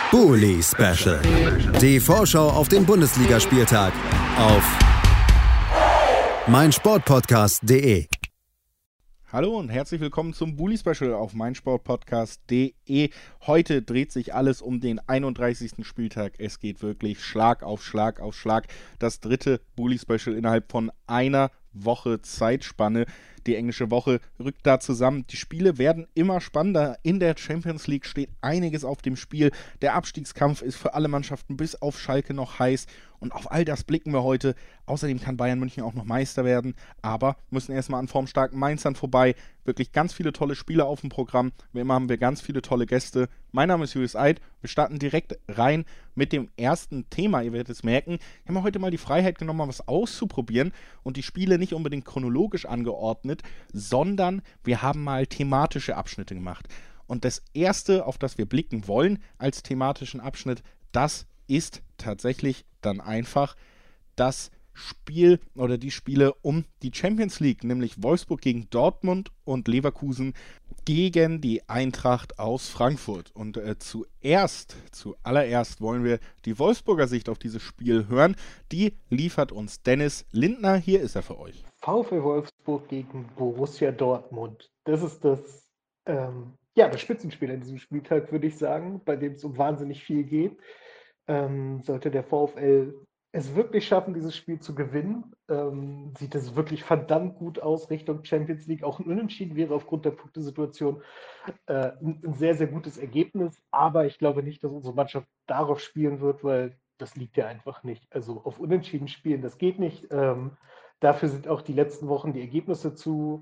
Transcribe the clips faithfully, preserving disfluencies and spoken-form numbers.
Bully Special. Die Vorschau auf den Bundesligaspieltag auf meinsportpodcast punkt de. Hallo und herzlich willkommen zum Bully Special auf meinsportpodcast punkt de. Heute dreht sich alles um den einunddreißigsten Spieltag. Es geht wirklich Schlag auf Schlag auf Schlag. Das dritte Bully Special innerhalb von einer Woche Zeitspanne. Die englische Woche rückt da zusammen. Die Spiele werden immer spannender. In der Champions League steht einiges auf dem Spiel. Der Abstiegskampf ist für alle Mannschaften bis auf Schalke noch heiß. Und auf all das blicken wir heute. Außerdem kann Bayern München auch noch Meister werden. Aber müssen erstmal an formstarken Mainzern vorbei. Wirklich ganz viele tolle Spiele auf dem Programm. Wie immer haben wir ganz viele tolle Gäste. Mein Name ist Julius Eid. Wir starten direkt rein mit dem ersten Thema. Ihr werdet es merken. Ich habe mir heute mal die Freiheit genommen, mal was auszuprobieren. Und die Spiele nicht unbedingt chronologisch angeordnet, sondern wir haben mal thematische Abschnitte gemacht. Und das erste, auf das wir blicken wollen als thematischen Abschnitt, das ist tatsächlich dann einfach das Spiel oder die Spiele um die Champions League, nämlich Wolfsburg gegen Dortmund und Leverkusen gegen die Eintracht aus Frankfurt. Und äh, zuerst, zuallererst wollen wir die Wolfsburger Sicht auf dieses Spiel hören. Die liefert uns Dennis Lindner. Hier ist er für euch. VfL Wolfsburg gegen Borussia Dortmund. Das ist das, ähm, ja, das Spitzenspiel an diesem Spieltag, würde ich sagen, bei dem es um wahnsinnig viel geht. Ähm, sollte der VfL es wirklich schaffen, dieses Spiel zu gewinnen, ähm, sieht es wirklich verdammt gut aus Richtung Champions League. Auch ein Unentschieden wäre aufgrund der Punktesituation äh, ein, ein sehr, sehr gutes Ergebnis. Aber ich glaube nicht, dass unsere Mannschaft darauf spielen wird, weil das liegt ja einfach nicht. Also auf Unentschieden spielen, das geht nicht. Ähm, dafür sind auch die letzten Wochen die Ergebnisse zu,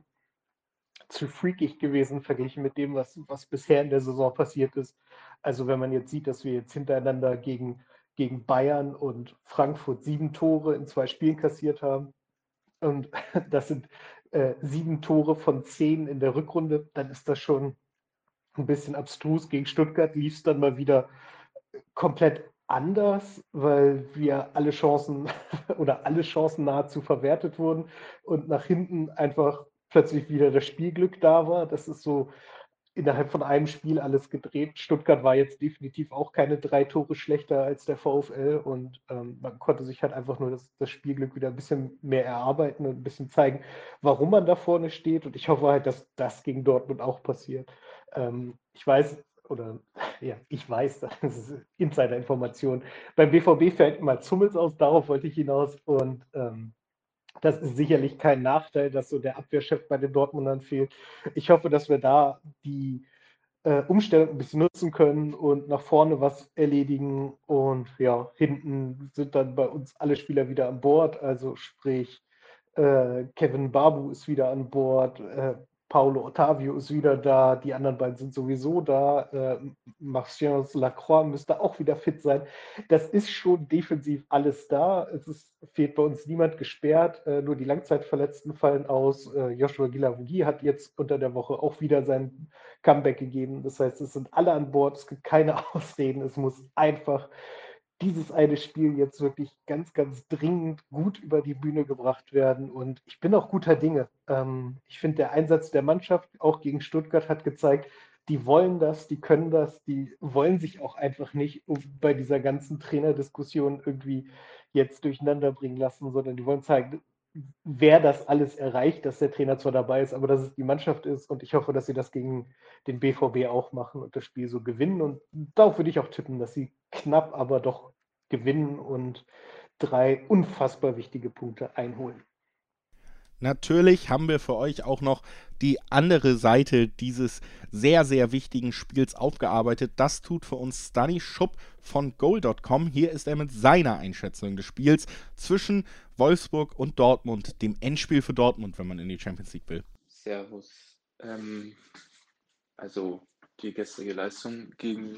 zu freakig gewesen, verglichen mit dem, was, was bisher in der Saison passiert ist. Also wenn man jetzt sieht, dass wir jetzt hintereinander gegen, gegen Bayern und Frankfurt sieben Tore in zwei Spielen kassiert haben und das sind äh, sieben Tore von zehn in der Rückrunde, dann ist das schon ein bisschen abstrus. Gegen Stuttgart lief es dann mal wieder komplett anders, weil wir alle Chancen oder alle Chancen nahezu verwertet wurden und nach hinten einfach plötzlich wieder das Spielglück da war. Das ist so innerhalb von einem Spiel alles gedreht. Stuttgart war jetzt definitiv auch keine drei Tore schlechter als der VfL und ähm, man konnte sich halt einfach nur das, das Spielglück wieder ein bisschen mehr erarbeiten und ein bisschen zeigen, warum man da vorne steht. Und ich hoffe halt, dass das gegen Dortmund auch passiert. Ähm, ich weiß, oder ja, ich weiß, das ist Insider-Information. Beim B V B fällt mal Hummels aus, darauf wollte ich hinaus. Und ähm, das ist sicherlich kein Nachteil, dass so der Abwehrchef bei den Dortmundern fehlt. Ich hoffe, dass wir da die äh, Umstellung ein bisschen nutzen können und nach vorne was erledigen. Und ja, hinten sind dann bei uns alle Spieler wieder an Bord. Also sprich, äh, Kevin Babu ist wieder an Bord, äh, Paulo Ottavio ist wieder da, die anderen beiden sind sowieso da, äh, Martiens Lacroix müsste auch wieder fit sein. Das ist schon defensiv alles da. Es ist, fehlt bei uns niemand gesperrt, äh, nur die Langzeitverletzten fallen aus. Äh, Joshua Guilavogui hat jetzt unter der Woche auch wieder sein Comeback gegeben. Das heißt, es sind alle an Bord, es gibt keine Ausreden, es muss einfach dieses eine Spiel jetzt wirklich ganz, ganz dringend gut über die Bühne gebracht werden. Und ich bin auch guter Dinge. Ähm, ich finde, der Einsatz der Mannschaft, auch gegen Stuttgart, hat gezeigt, die wollen das, die können das, die wollen sich auch einfach nicht bei dieser ganzen Trainerdiskussion irgendwie jetzt durcheinander bringen lassen, sondern die wollen zeigen, wer das alles erreicht, dass der Trainer zwar dabei ist, aber dass es die Mannschaft ist. Und ich hoffe, dass sie das gegen den B V B auch machen und das Spiel so gewinnen. Und darauf würde ich auch tippen, dass sie knapp, aber doch gewinnen und drei unfassbar wichtige Punkte einholen. Natürlich haben wir für euch auch noch die andere Seite dieses sehr, sehr wichtigen Spiels aufgearbeitet. Das tut für uns Stani Schupp von goal Punkt com. Hier ist er mit seiner Einschätzung des Spiels zwischen Wolfsburg und Dortmund, dem Endspiel für Dortmund, wenn man in die Champions League will. Servus. Ähm, also die gestrige Leistung gegen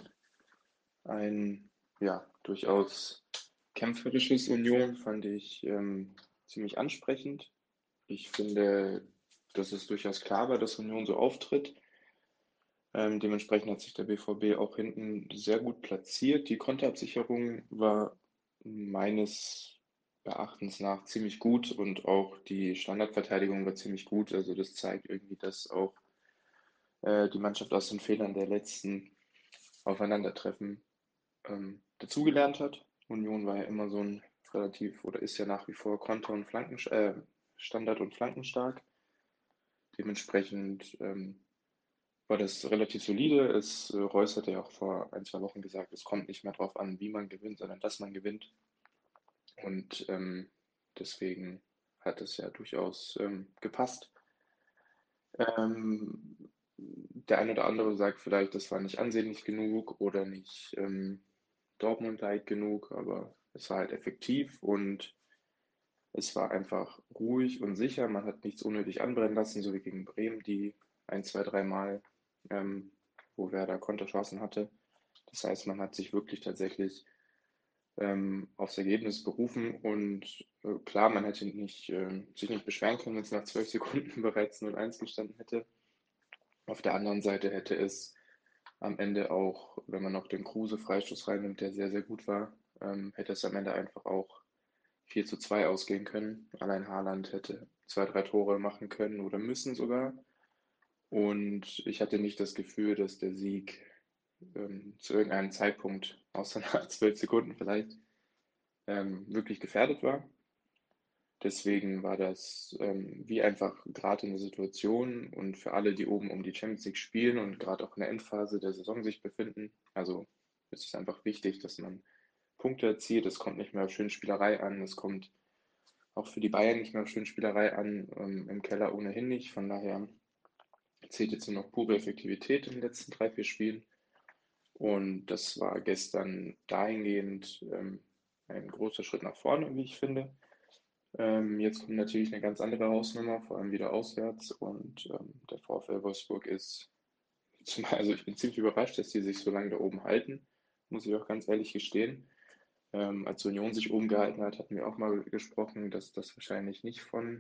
ein ja durchaus kämpferisches Union fand ich ähm, ziemlich ansprechend. Ich finde, dass es durchaus klar war, dass Union so auftritt. Ähm, dementsprechend hat sich der B V B auch hinten sehr gut platziert. Die Konterabsicherung war meines Erachtens nach ziemlich gut und auch die Standardverteidigung war ziemlich gut. Also das zeigt irgendwie, dass auch äh, die Mannschaft aus den Fehlern der letzten Aufeinandertreffen ähm, dazugelernt hat. Union war ja immer so ein relativ oder ist ja nach wie vor Konter- und Flanken, äh, Standard- und Flankenstark. Dementsprechend ähm, war das relativ solide. Es, äh, Reus hatte ja auch vor ein, zwei Wochen gesagt, es kommt nicht mehr darauf an, wie man gewinnt, sondern dass man gewinnt. Und ähm, deswegen hat es ja durchaus ähm, gepasst. Ähm, Der eine oder andere sagt vielleicht, das war nicht ansehnlich genug oder nicht ähm, Dortmund-like genug, aber es war halt effektiv und es war einfach ruhig und sicher. Man hat nichts unnötig anbrennen lassen, so wie gegen Bremen, die ein, zwei, dreimal, ähm, wo Werder Konterchancen hatte. Das heißt, man hat sich wirklich tatsächlich ähm, aufs Ergebnis berufen und äh, klar, man hätte nicht, äh, sich nicht beschweren können, wenn es nach zwölf Sekunden bereits null eins gestanden hätte. Auf der anderen Seite hätte es am Ende auch, wenn man noch den Kruse-Freistoß reinnimmt, der sehr, sehr gut war, ähm, hätte es am Ende einfach auch vier zu zwei ausgehen können. Allein Haaland hätte zwei, drei Tore machen können oder müssen sogar. Und ich hatte nicht das Gefühl, dass der Sieg ähm, zu irgendeinem Zeitpunkt, außer nach zwölf Sekunden vielleicht, ähm, wirklich gefährdet war. Deswegen war das ähm, wie einfach gerade in der Situation und für alle, die oben um die Champions League spielen und gerade auch in der Endphase der Saison sich befinden. Also es ist einfach wichtig, dass man Punkte erzielt. Es kommt nicht mehr auf Schönspielerei an. Es kommt auch für die Bayern nicht mehr auf Schönspielerei an. Ähm, Im Keller ohnehin nicht. Von daher zählt jetzt nur noch pure Effektivität in den letzten drei, vier Spielen. Und das war gestern dahingehend ähm, ein großer Schritt nach vorne, wie ich finde. Ähm, jetzt kommt natürlich eine ganz andere Hausnummer, vor allem wieder auswärts. Und ähm, der VfL Wolfsburg ist, zum, also ich bin ziemlich überrascht, dass die sich so lange da oben halten, muss ich auch ganz ehrlich gestehen. Ähm, als Union sich oben gehalten hat, hatten wir auch mal gesprochen, dass das wahrscheinlich nicht von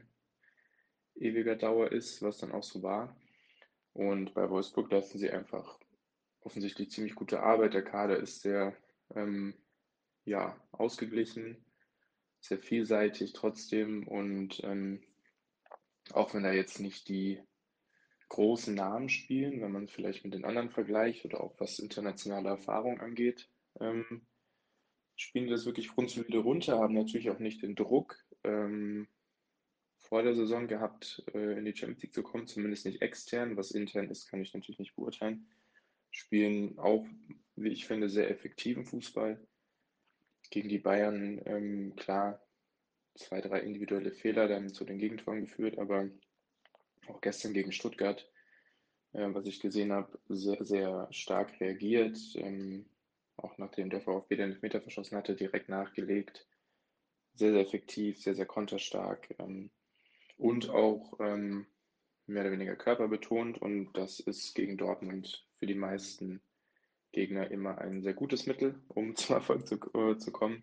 ewiger Dauer ist, was dann auch so war. Und bei Wolfsburg leisten sie einfach offensichtlich ziemlich gute Arbeit. Der Kader ist sehr ähm, ja, ausgeglichen, sehr vielseitig trotzdem und ähm, auch wenn da jetzt nicht die großen Namen spielen, wenn man vielleicht mit den anderen vergleicht oder auch was internationale Erfahrung angeht, ähm, spielen die das wirklich grundsolide runter, haben natürlich auch nicht den Druck ähm, vor der Saison gehabt, äh, in die Champions League zu kommen, zumindest nicht extern. Was intern ist, kann ich natürlich nicht beurteilen. Spielen auch, wie ich finde, sehr effektiven Fußball. Gegen die Bayern, ähm, klar, zwei, drei individuelle Fehler dann zu den Gegentoren geführt, aber auch gestern gegen Stuttgart, äh, was ich gesehen habe, sehr, sehr stark reagiert. Ähm, auch nachdem der VfB den Elfmeter verschossen hatte, direkt nachgelegt. Sehr, sehr effektiv, sehr, sehr konterstark ähm, und auch ähm, mehr oder weniger körperbetont. Und das ist gegen Dortmund für die meisten Gegner immer ein sehr gutes Mittel, um zum Erfolg zu, äh, zu kommen.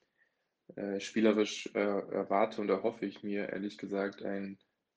Äh, spielerisch äh, erwarte und erhoffe ich mir ehrlich gesagt ein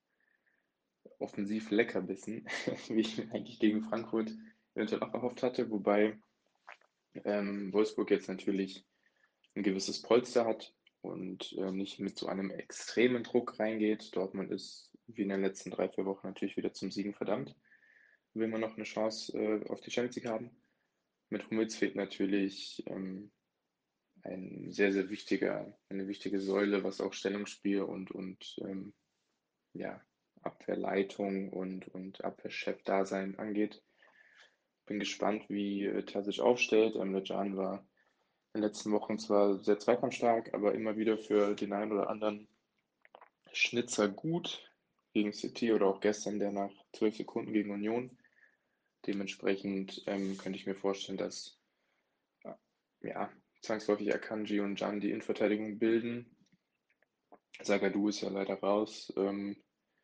offensiv Leckerbissen, wie ich mir eigentlich gegen Frankfurt eventuell auch erhofft hatte, wobei ähm, Wolfsburg jetzt natürlich ein gewisses Polster hat und äh, nicht mit so einem extremen Druck reingeht. Dortmund ist wie in den letzten drei, vier Wochen natürlich wieder zum Siegen verdammt, will man noch eine Chance äh, auf die Champions League haben. Mit Hummels fehlt natürlich ähm, ein sehr, sehr wichtiger, eine wichtige Säule, was auch Stellungsspiel und, und ähm, ja, Abwehrleitung und, und Abwehrchef-Dasein angeht. Bin gespannt, wie äh, Terzic aufstellt. Emre Can war in den letzten Wochen zwar sehr zweikampfstark, aber immer wieder für den einen oder anderen Schnitzer gut gegen City oder auch gestern der nach zwölf Sekunden gegen Union. Dementsprechend ähm, könnte ich mir vorstellen, dass äh, ja, zwangsläufig Akanji und Can die Innenverteidigung bilden. Zagadou ist ja leider raus. Ähm,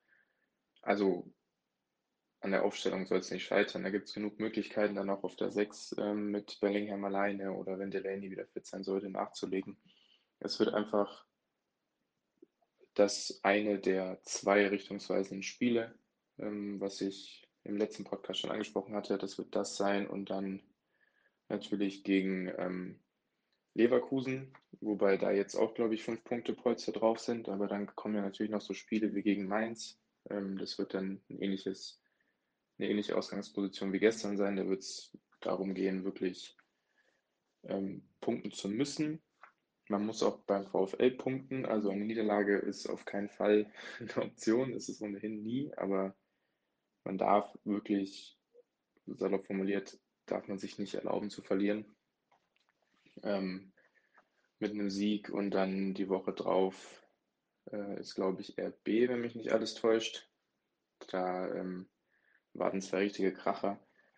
also an der Aufstellung soll es nicht scheitern. Da gibt es genug Möglichkeiten, dann auch auf der sechs ähm, mit Bellingham alleine oder wenn Delaney wieder fit sein sollte, nachzulegen. Es wird einfach das eine der zwei richtungsweisenden Spiele, ähm, was ich im letzten Podcast schon angesprochen hatte. Das wird das sein und dann natürlich gegen ähm, Leverkusen, wobei da jetzt auch, glaube ich, fünf Punkte Polster drauf sind. Aber dann kommen ja natürlich noch so Spiele wie gegen Mainz. Ähm, das wird dann ein ähnliches, eine ähnliche Ausgangsposition wie gestern sein. Da wird es darum gehen, wirklich ähm, punkten zu müssen. Man muss auch beim VfL punkten, also eine Niederlage ist auf keinen Fall eine Option, ist es ohnehin nie, aber man darf wirklich, salopp formuliert, darf man sich nicht erlauben zu verlieren. Ähm, mit einem Sieg und dann die Woche drauf äh, ist, glaube ich, R B, wenn mich nicht alles täuscht. Da ähm, warten zwei richtige Kracher.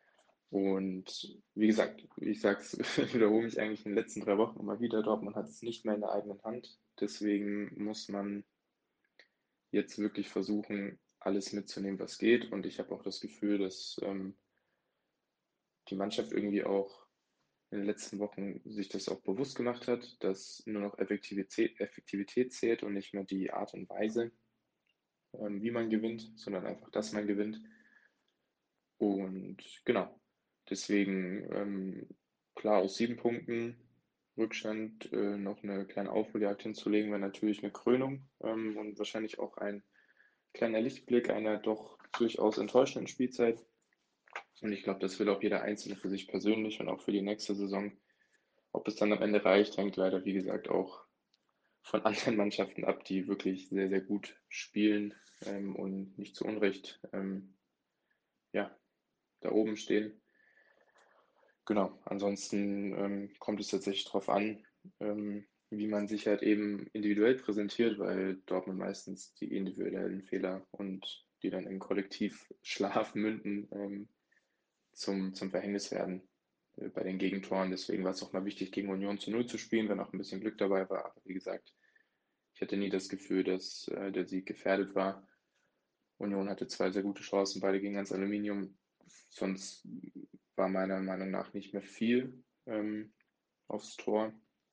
Und wie gesagt, ich sag's, wiederhole mich eigentlich in den letzten drei Wochen immer wieder, Dortmund hat es nicht mehr in der eigenen Hand. Deswegen muss man jetzt wirklich versuchen, alles mitzunehmen, was geht. Und ich habe auch das Gefühl, dass ähm, die Mannschaft irgendwie auch in den letzten Wochen sich das auch bewusst gemacht hat, dass nur noch Effektivität, Effektivität zählt und nicht mehr die Art und Weise, ähm, wie man gewinnt, sondern einfach, dass man gewinnt. Und genau, deswegen ähm, klar aus sieben Punkten Rückstand äh, noch eine kleine Aufholjagd hinzulegen, wäre natürlich eine Krönung ähm, und wahrscheinlich auch ein kleiner Lichtblick einer doch durchaus enttäuschenden Spielzeit. Und ich glaube, das will auch jeder Einzelne für sich persönlich und auch für die nächste Saison. Ob es dann am Ende reicht, hängt leider, wie gesagt, auch von anderen Mannschaften ab, die wirklich sehr, sehr gut spielen ähm, und nicht zu Unrecht ähm, ja, da oben stehen. Genau, ansonsten ähm, kommt es tatsächlich darauf an, ähm, wie man sich halt eben individuell präsentiert, weil Dortmund meistens die individuellen Fehler und die dann im Kollektivschlaf münden, ähm, zum, zum Verhängnis werden äh, bei den Gegentoren. Deswegen war es auch mal wichtig, gegen Union zu Null zu spielen, wenn auch ein bisschen Glück dabei war. Aber wie gesagt, ich hatte nie das Gefühl, dass äh, der Sieg gefährdet war. Union hatte zwei sehr gute Chancen, beide gingen ans Aluminium. Sonst war meiner Meinung nach nicht mehr viel ähm, aufs Tor.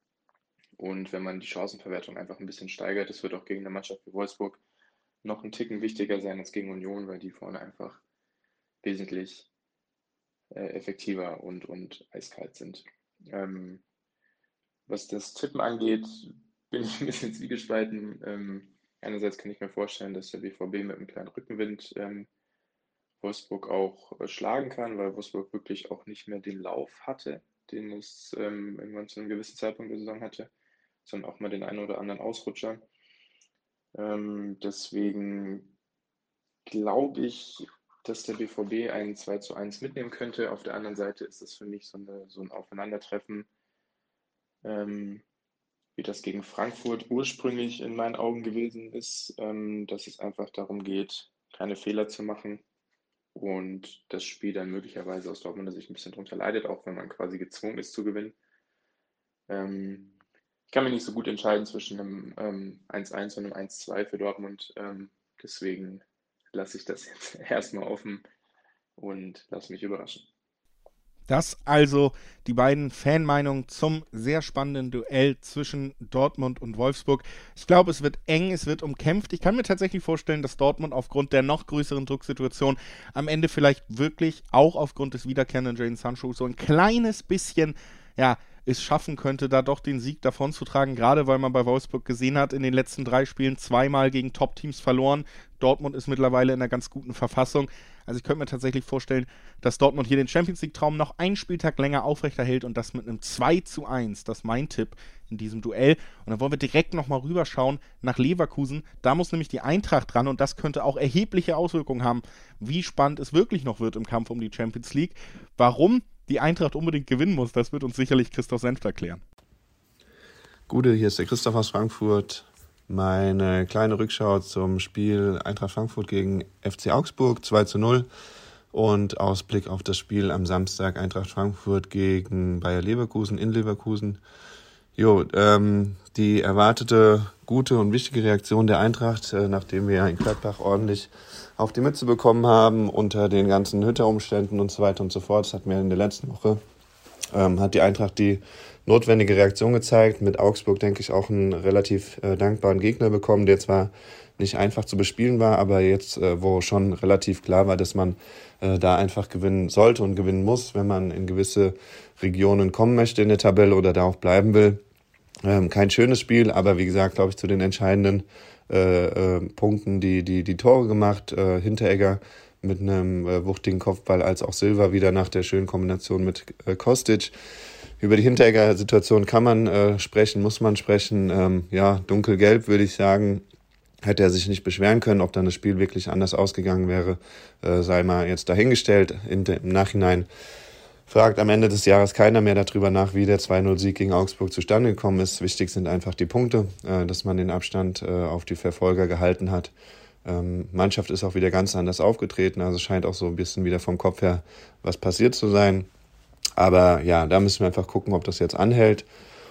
Und wenn man die Chancenverwertung einfach ein bisschen steigert, das wird auch gegen eine Mannschaft wie Wolfsburg noch einen Ticken wichtiger sein als gegen Union, weil die vorne einfach wesentlich äh, effektiver und, und eiskalt sind. Ähm, was das Tippen angeht, bin ich ein bisschen zwiegespalten. Ähm, einerseits kann ich mir vorstellen, dass der B V B mit einem kleinen Rückenwind ähm, Wolfsburg auch äh, schlagen kann, weil Wolfsburg wirklich auch nicht mehr den Lauf hatte, den es ähm, irgendwann zu einem gewissen Zeitpunkt der Saison hatte, sondern auch mal den einen oder anderen Ausrutscher. Ähm, deswegen glaube ich, dass der B V B ein zwei zu eins mitnehmen könnte. Auf der anderen Seite ist es für mich so, eine, so ein Aufeinandertreffen, ähm, wie das gegen Frankfurt ursprünglich in meinen Augen gewesen ist, ähm, dass es einfach darum geht, keine Fehler zu machen und das Spiel dann möglicherweise aus Dortmunder Sicht ein bisschen drunter leidet, auch wenn man quasi gezwungen ist zu gewinnen. Ähm, ich kann mich nicht so gut entscheiden zwischen einem ähm, eins eins und einem eins zwei für Dortmund. Ähm, deswegen lasse ich das jetzt erstmal offen und lasse mich überraschen. Das also die beiden Fanmeinungen zum sehr spannenden Duell zwischen Dortmund und Wolfsburg. Ich glaube, es wird eng, es wird umkämpft. Ich kann mir tatsächlich vorstellen, dass Dortmund aufgrund der noch größeren Drucksituation am Ende vielleicht wirklich auch aufgrund des wiederkehrenden Jadon Sancho so ein kleines bisschen, ja, es schaffen könnte, da doch den Sieg davonzutragen, gerade weil man bei Wolfsburg gesehen hat, in den letzten drei Spielen zweimal gegen Top-Teams verloren. Dortmund ist mittlerweile in einer ganz guten Verfassung. Also ich könnte mir tatsächlich vorstellen, dass Dortmund hier den Champions-League-Traum noch einen Spieltag länger aufrechterhält und das mit einem zwei zu eins. Das ist mein Tipp in diesem Duell. Und dann wollen wir direkt nochmal rüberschauen nach Leverkusen. Da muss nämlich die Eintracht dran und das könnte auch erhebliche Auswirkungen haben, wie spannend es wirklich noch wird im Kampf um die Champions League. Warum die Eintracht unbedingt gewinnen muss, das wird uns sicherlich Christoph Senft erklären. Gute, hier ist der Christoph aus Frankfurt. Meine kleine Rückschau zum Spiel Eintracht Frankfurt gegen F C Augsburg zwei zu null und Ausblick auf das Spiel am Samstag Eintracht Frankfurt gegen Bayer Leverkusen in Leverkusen. Jo, ähm, die erwartete gute und wichtige Reaktion der Eintracht, äh, nachdem wir in Gladbach ordentlich auf die Mütze bekommen haben unter den ganzen Hütterumständen und so weiter und so fort. Das hatten wir in der letzten Woche. Ähm, hat die Eintracht die notwendige Reaktion gezeigt. Mit Augsburg, denke ich, auch einen relativ äh, dankbaren Gegner bekommen, der zwar nicht einfach zu bespielen war, aber jetzt, äh, wo schon relativ klar war, dass man äh, da einfach gewinnen sollte und gewinnen muss, wenn man in gewisse Regionen kommen möchte in der Tabelle oder da auch bleiben will. Ähm, kein schönes Spiel, aber wie gesagt, glaube ich, zu den entscheidenden äh, äh, Punkten die, die, die Tore gemacht. Äh, Hinteregger mit einem äh, wuchtigen Kopfball, als auch Silva wieder nach der schönen Kombination mit äh, Kostic. Über die Hinteregger-Situation kann man äh, sprechen, muss man sprechen. Ähm, ja, dunkelgelb würde ich sagen. Hätte er sich nicht beschweren können, ob dann das Spiel wirklich anders ausgegangen wäre, äh, sei mal jetzt dahingestellt. In de, im Nachhinein fragt am Ende des Jahres keiner mehr darüber nach, wie der zwei null Sieg gegen Augsburg zustande gekommen ist. Wichtig sind einfach die Punkte, äh, dass man den Abstand äh, auf die Verfolger gehalten hat. Ähm, Mannschaft ist auch wieder ganz anders aufgetreten, also scheint auch so ein bisschen wieder vom Kopf her was passiert zu sein. Aber ja, da müssen wir einfach gucken, ob das jetzt anhält.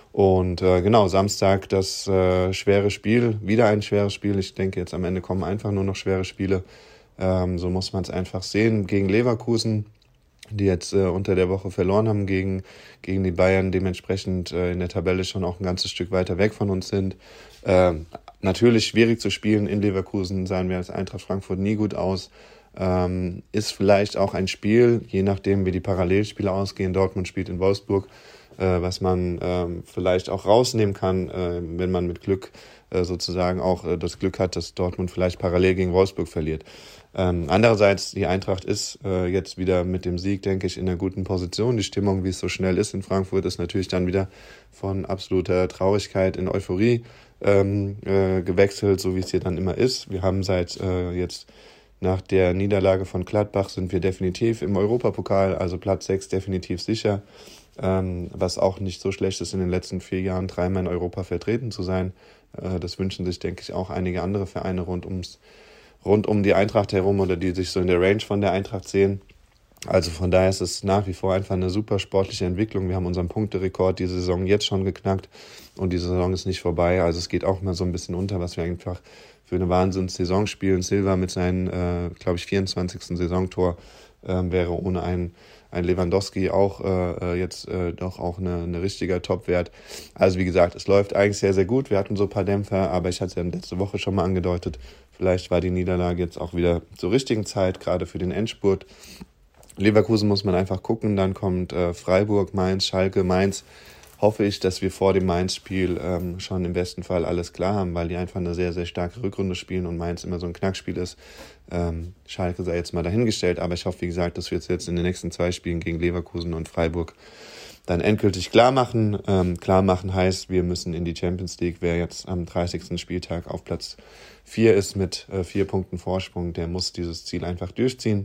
Und äh, genau, Samstag das äh, schwere Spiel, wieder ein schweres Spiel. Ich denke, jetzt am Ende kommen einfach nur noch schwere Spiele. Ähm, so muss man es einfach sehen. Gegen Leverkusen, die jetzt äh, unter der Woche verloren haben gegen, gegen die Bayern, dementsprechend äh, in der Tabelle schon auch ein ganzes Stück weiter weg von uns sind. Ähm, natürlich schwierig zu spielen in Leverkusen, sahen wir als Eintracht Frankfurt nie gut aus. Ähm, ist vielleicht auch ein Spiel, je nachdem wie die Parallelspiele ausgehen. Dortmund spielt in Wolfsburg, äh, was man ähm, vielleicht auch rausnehmen kann, äh, wenn man mit Glück äh, sozusagen auch äh, das Glück hat, dass Dortmund vielleicht parallel gegen Wolfsburg verliert. Ähm, andererseits, die Eintracht ist äh, jetzt wieder mit dem Sieg, denke ich, in einer guten Position. Die Stimmung, wie es so schnell ist in Frankfurt, ist natürlich dann wieder von absoluter Traurigkeit in Euphorie ähm, äh, gewechselt, so wie es hier dann immer ist. Wir haben seit äh, jetzt nach der Niederlage von Gladbach sind wir definitiv im Europapokal, also Platz sechs definitiv sicher, ähm, was auch nicht so schlecht ist, in den letzten vier Jahren dreimal in Europa vertreten zu sein. Äh, das wünschen sich, denke ich, auch einige andere Vereine rund ums rund um die Eintracht herum oder die sich so in der Range von der Eintracht sehen. Also von daher ist es nach wie vor einfach eine super sportliche Entwicklung. Wir haben unseren Punkterekord diese Saison jetzt schon geknackt und die Saison ist nicht vorbei. Also es geht auch mal so ein bisschen unter, was wir einfach für eine Wahnsinns-Saison spielen. Silva mit seinem, äh, glaube ich, vierundzwanzigsten Saisontor äh, wäre ohne einen, einen Lewandowski auch äh, jetzt äh, doch auch eine, eine richtiger Top-Wert. Also wie gesagt, es läuft eigentlich sehr, sehr gut. Wir hatten so ein paar Dämpfer, aber ich hatte es ja letzte Woche schon mal angedeutet. Vielleicht war die Niederlage jetzt auch wieder zur richtigen Zeit, gerade für den Endspurt. Leverkusen muss man einfach gucken, dann kommt äh, Freiburg, Mainz, Schalke, Mainz. Hoffe ich, dass wir vor dem Mainz-Spiel ähm, schon im besten Fall alles klar haben, weil die einfach eine sehr, sehr starke Rückrunde spielen und Mainz immer so ein Knackspiel ist. Ähm, Schalke sei jetzt mal dahingestellt, aber ich hoffe, wie gesagt, dass wir jetzt, jetzt in den nächsten zwei Spielen gegen Leverkusen und Freiburg dann endgültig klar machen. Ähm, klar machen heißt, wir müssen in die Champions League. Wer jetzt am dreißigsten Spieltag auf Platz vier ist mit äh, vier Punkten Vorsprung, der muss dieses Ziel einfach durchziehen.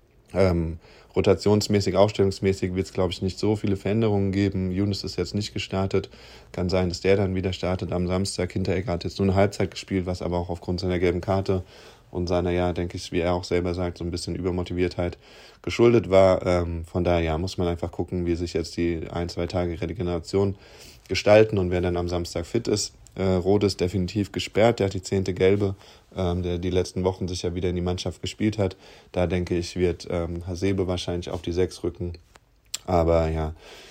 Ähm, rotationsmäßig, aufstellungsmäßig wird es, glaube ich, nicht so viele Veränderungen geben. Younes ist jetzt nicht gestartet. Kann sein, dass der dann wieder startet am Samstag. Hinteregger hat jetzt nur eine Halbzeit gespielt, was aber auch aufgrund seiner gelben Karte und seiner, ja, denke ich, wie er auch selber sagt, so ein bisschen Übermotiviertheit geschuldet war. Ähm, von daher, ja, muss man einfach gucken, wie sich jetzt die ein, zwei Tage Regeneration gestalten und wer dann am Samstag fit ist. Äh, Rode ist definitiv gesperrt, der hat die zehnte Gelbe, ähm, der die letzten Wochen sich ja wieder in die Mannschaft gespielt hat. Da denke ich, wird ähm, Hasebe wahrscheinlich auf die sechs rücken. Aber ja,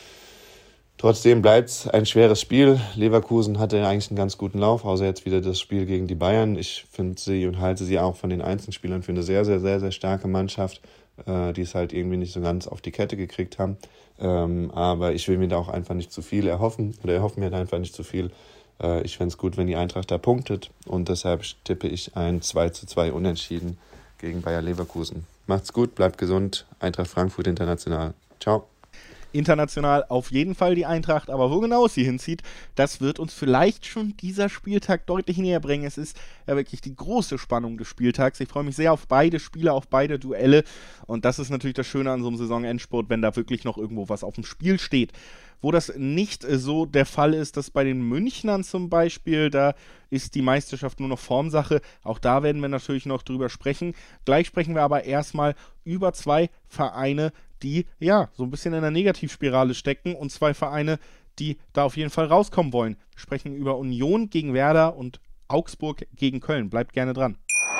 trotzdem bleibt es ein schweres Spiel. Leverkusen hatte eigentlich einen ganz guten Lauf, außer jetzt wieder das Spiel gegen die Bayern. Ich finde sie und halte sie auch von den Einzelspielern für eine sehr, sehr, sehr, sehr starke Mannschaft, äh, die es halt irgendwie nicht so ganz auf die Kette gekriegt haben. Ähm, aber ich will mir da auch einfach nicht zu viel erhoffen oder erhoffen mir da einfach nicht zu viel. Äh, ich fände es gut, wenn die Eintracht da punktet und deshalb tippe ich ein zwei zu zwei Unentschieden gegen Bayer Leverkusen. Macht's gut, bleibt gesund. Eintracht Frankfurt international. Ciao. International auf jeden Fall die Eintracht, aber wo genau sie hinzieht, das wird uns vielleicht schon dieser Spieltag deutlich näher bringen. Es ist ja wirklich die große Spannung des Spieltags. Ich freue mich sehr auf beide Spiele, auf beide Duelle und das ist natürlich das Schöne an so einem Saisonendspurt, wenn da wirklich noch irgendwo was auf dem Spiel steht. Wo das nicht so der Fall ist, dass bei den Münchnern zum Beispiel, da ist die Meisterschaft nur noch Formsache. Auch da werden wir natürlich noch drüber sprechen. Gleich sprechen wir aber erstmal über zwei Vereine, die ja so ein bisschen in der Negativspirale stecken und zwei Vereine, die da auf jeden Fall rauskommen wollen. Wir sprechen über Union gegen Werder und Augsburg gegen Köln. Bleibt gerne dran.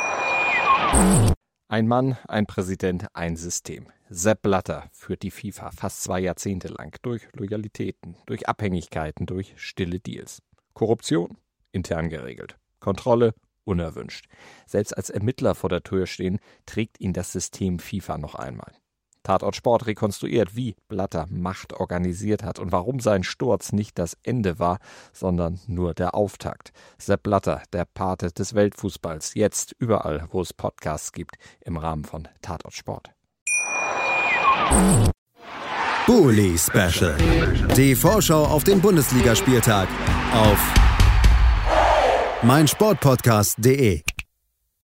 Ein Mann, ein Präsident, ein System. Sepp Blatter führt die FIFA fast zwei Jahrzehnte lang durch Loyalitäten, durch Abhängigkeiten, durch stille Deals. Korruption? Intern geregelt. Kontrolle? Unerwünscht. Selbst als Ermittler vor der Tür stehen, trägt ihn das System FIFA noch einmal. Tatort Sport rekonstruiert, wie Blatter Macht organisiert hat und warum sein Sturz nicht das Ende war, sondern nur der Auftakt. Sepp Blatter, der Pate des Weltfußballs, jetzt überall, wo es Podcasts gibt, im Rahmen von Tatort Sport. Bully Special. Die Vorschau auf den Bundesligaspieltag auf meinsportpodcast punkt de.